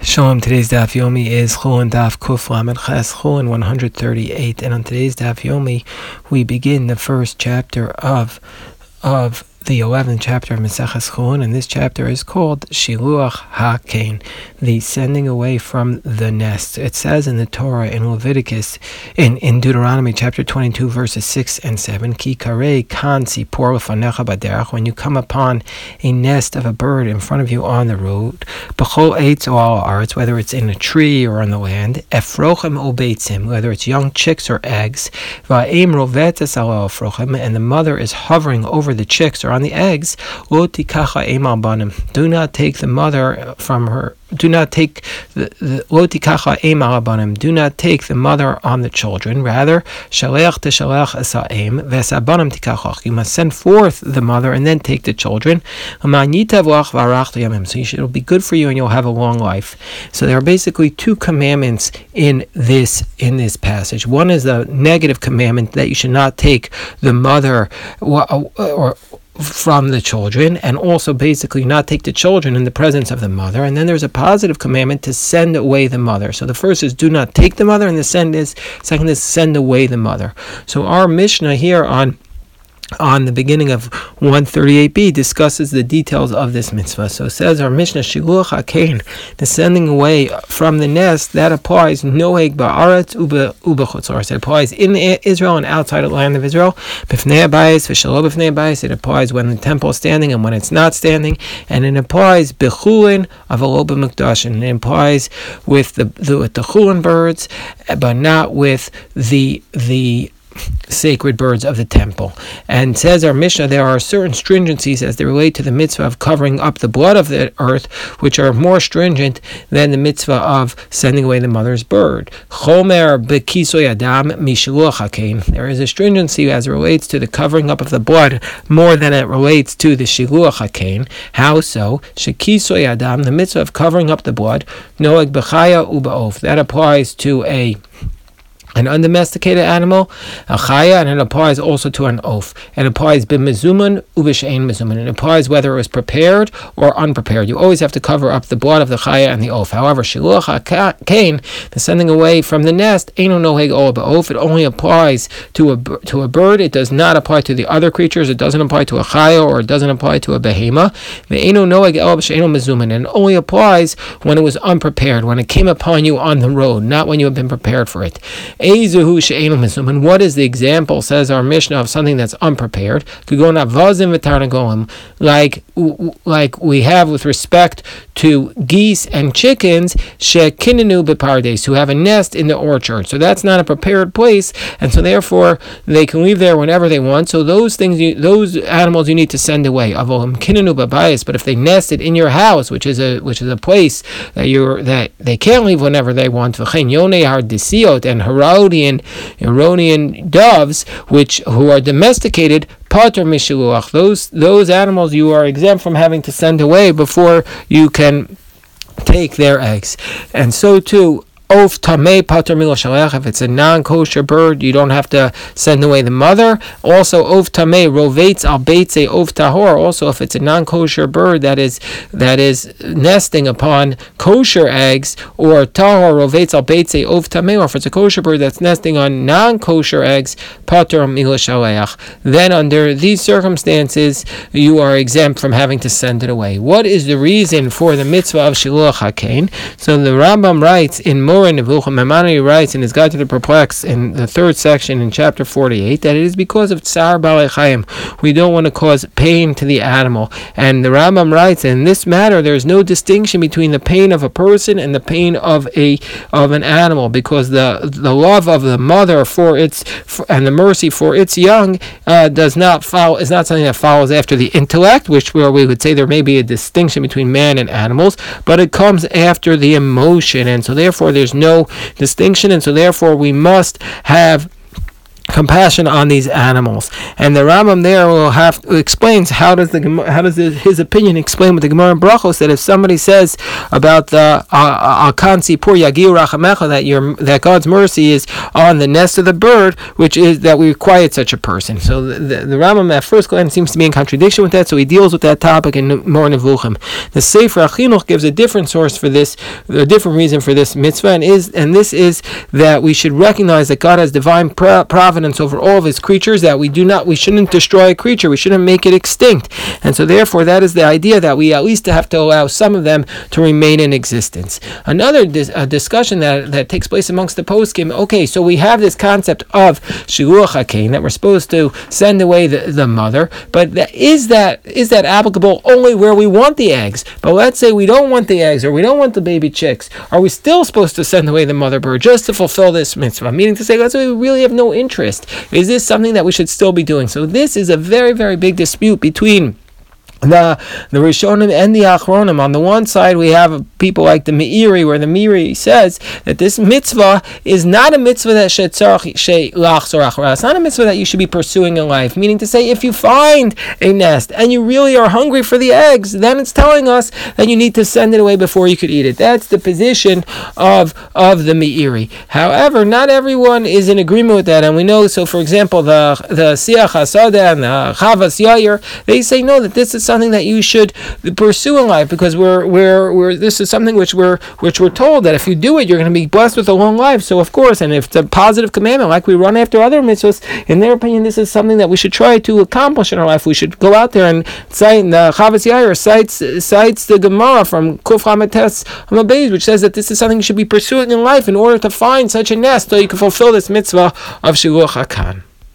Shalom, today's Daf Yomi is Chulin Daf Kuf Lamed Ches Chulin 138, and on today's Daf Yomi we begin the first chapter of the 11th chapter of Maseches Chulin, and this chapter is called Shiluach HaKain, the sending away from the nest. It says in the Torah, in Leviticus, in Deuteronomy chapter 22, verses 6 and 7, Ki karei kan sipor lefanecha baderech, when you come upon a nest of a bird in front of you on the road, b'chol eitz o al haaretz, whether it's in a tree or on the land, efrochem o beitzim, whether it's young chicks or eggs, va'im rovetes al efrochem, and the mother is hovering over the chicks or on the eggs, lo tikacha em al banim, do not take the mother from her. Do not take the mother on the children. Rather, shaleach teshalech esaim vesabanim tikachach. You must send forth the mother and then take the children. So it'll be good for you and you'll have a long life. So there are basically two commandments in this passage. One is the negative commandment that you should not take the mother or from the children, and also basically not take the children in the presence of the mother. And then there's a positive commandment to send away the mother. So the first is do not take the mother, and the second is send away the mother. So our Mishnah here on the beginning of 138b discusses the details of this mitzvah. So it says our Mishnah, Shiluach HaKain, the sending away from the nest, that applies noeg ba'aretz u'b'chutzoros. It applies in Israel and outside of the land of Israel. B'fnei habayis v'shelo b'fnei habayis. It applies when the temple is standing and when it's not standing. And it applies b'chulin avalo b'mikdash. And it applies with the chulin birds, but not with the sacred birds of the temple. And says our Mishnah, there are certain stringencies as they relate to the mitzvah of covering up the blood of the earth, which are more stringent than the mitzvah of sending away the mother's bird. Chomer bekisoy adam mishiluach hakein. There is a stringency as it relates to the covering up of the blood more than it relates to the shiluach hakein. How so? Shekisoy adam, the mitzvah of covering up the blood, noeg bechaya ubaof. That applies to an undomesticated animal, a chaya, and it applies also to an oaf. It applies b'mezuman u'b'she'ein mezuman. It applies whether it was prepared or unprepared. You always have to cover up the blood of the chaya and the oaf. However, shiluach hakain, the sending away from the nest, eino noheg ol ba'of. It only applies to a bird. It does not apply to the other creatures. It doesn't apply to a chaya, or it doesn't apply to a behema. Ve'eino noheg ol b'she'ein mezuman. And it only applies when it was unprepared, when it came upon you on the road, not when you have been prepared for it. And what is the example, says our Mishnah, of something that's unprepared? Like we have with respect to geese and chickens, who have a nest in the orchard. So that's not a prepared place, and so therefore they can leave there whenever they want. So those animals you need to send away. But if they nested in your house, which is a place that they can't leave whenever they want, and Herodian doves, who are domesticated, pater mishiluach. Those animals you are exempt from having to send away before you can take their eggs. And so too, Of tamei pater milo shalech. If it's a non-kosher bird, you don't have to send away the mother. Also, of tamei rovetz al beitze of tahor. Also, if it's a non-kosher bird that is nesting upon kosher eggs, or tahor rovetz al beitze of tamei, or if it's a kosher bird that's nesting on non-kosher eggs, pater milo shalech. Then, under these circumstances, you are exempt from having to send it away. What is the reason for the mitzvah of shiluach hakein? So the Rambam writes in Maimonides writes in his Guide to the Perplexed in the third section in chapter 48 that it is because of tsar balei chayim. We don't want to cause pain to the animal. And the Rambam writes, in this matter there is no distinction between the pain of a person and the pain of an animal, because the love of the mother and the mercy for its young is not something that follows after the intellect, where we would say there may be a distinction between man and animals, but it comes after the emotion, and so therefore there's no distinction, and so therefore we must have compassion on these animals. And the Rambam there explains how does his opinion explain with the Gemara in Brachos that if somebody says about the Akansi Pur Yagiu Rachamecha that God's mercy is on the nest of the bird, which is that we quiet such a person. So the Rambam at first glance seems to be in contradiction with that, so he deals with that topic in more Nevuchim. The Sefer HaChinuch gives a different source for this, a different reason for this mitzvah, and this is that we should recognize that God has divine providence over all of his creatures, that we shouldn't destroy a creature, we shouldn't make it extinct, and so therefore that is the idea that we at least have to allow some of them to remain in existence. Another discussion that takes place amongst the poskim, okay, so we have this concept of shiluach hakein, that we're supposed to send away the mother, but is that applicable only where we want the eggs? But let's say we don't want the eggs, or we don't want the baby chicks, are we still supposed to send away the mother bird just to fulfill this mitzvah? Meaning to say, let's say we really have no interest. Is this something that we should still be doing? So this is a very, very big dispute between the Rishonim and the Achronim. On the one side, we have people like the Meiri, where the Meiri says that this mitzvah is not a mitzvah that it's not a mitzvah that you should be pursuing in life. Meaning to say, if you find a nest and you really are hungry for the eggs, then it's telling us that you need to send it away before you could eat it. That's the position of the Meiri. However, not everyone is in agreement with that, and we know. So, for example, the Siach HaSadeh and the Chavas Yair, they say no, that this is something that you should pursue in life, because this is something which we're told that if you do it, you're going to be blessed with a long life. So of course, and if it's a positive commandment, like we run after other mitzvahs, in their opinion, this is something that we should try to accomplish in our life. We should go out there and cite the Chavas Yair cites the Gemara from Kuf Hamates Hamabeis, which says that this is something you should be pursuing in life in order to find such a nest, so you can fulfill this mitzvah of Shiluach Hakan.